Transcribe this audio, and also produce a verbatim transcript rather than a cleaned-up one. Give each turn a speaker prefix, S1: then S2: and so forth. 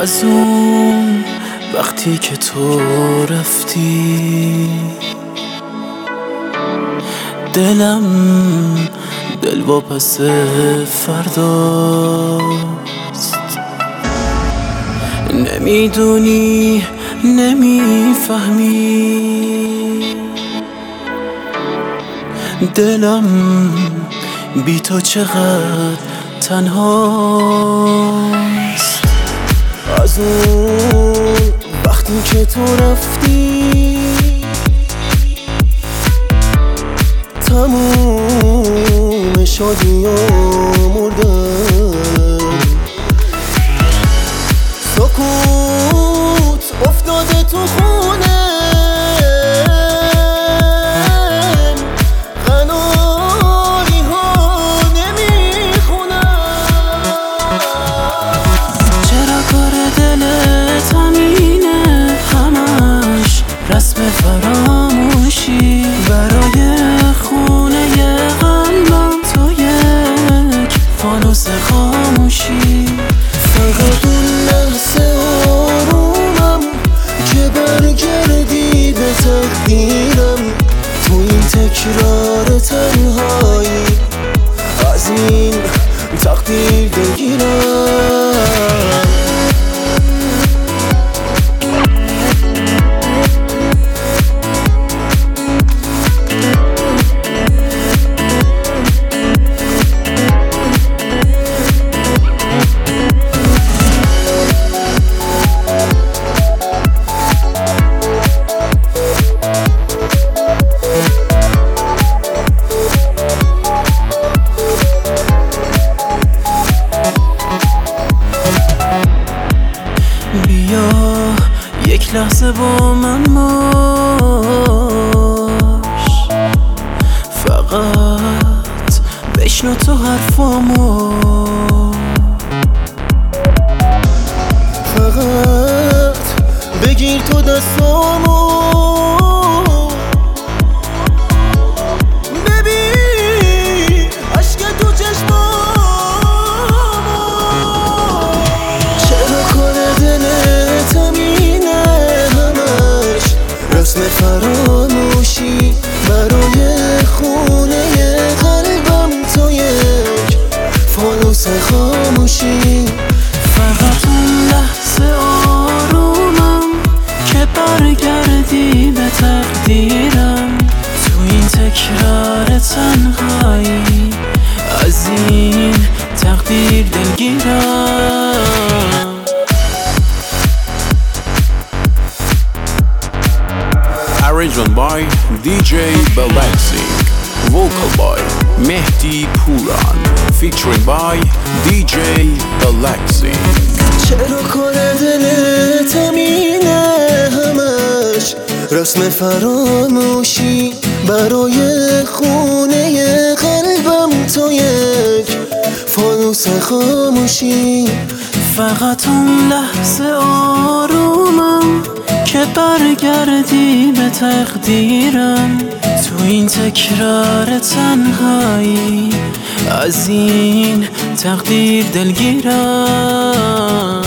S1: از اون وقتی که تو رفتی دلم دل واپس فرداست. نمیدونی نمیفهمی دلم بی تو چقدر تنهاست. از اون وقتی که تو رفتی تموم شادی و مردم، سکوت افتاده تو خونه، قناری ها نمیخونم. چرا کار دلت همینه، همش رسم فراموشی برای خونه قلبم، تو یک فانوس خاموشی. فقط اون لحظه آرومم که برگردی به تقدیرم، تو این تکرار تنهایی از این تقدیر بگیرم. بیا یک لحظه با من باش، فقط بشنو تو حرفامو، فقط بگیر تو دستامو، ببین عشق تو چشمامو. رسم فراموشی برای خونه قلبم، تو یک فانوس خاموشی. فقط اون لحظه آرومم که برگردی به تقدیرم، تو این تکرار تنهایی از این تقدیر دلگیرم.
S2: Arrangement by دی جی Balaxing, vocal by Mehdi Puran, featuring by دی جی Balaxing.
S1: چرا کار دلت همینه، همش رسم فراموشی برای خونه قلبم، تو یک فانوس خاموشی. فقط اون لحظه آرومم که برگردی به تقدیرم، تو این تکرار تنهایی از این تقدیر دلگیرم.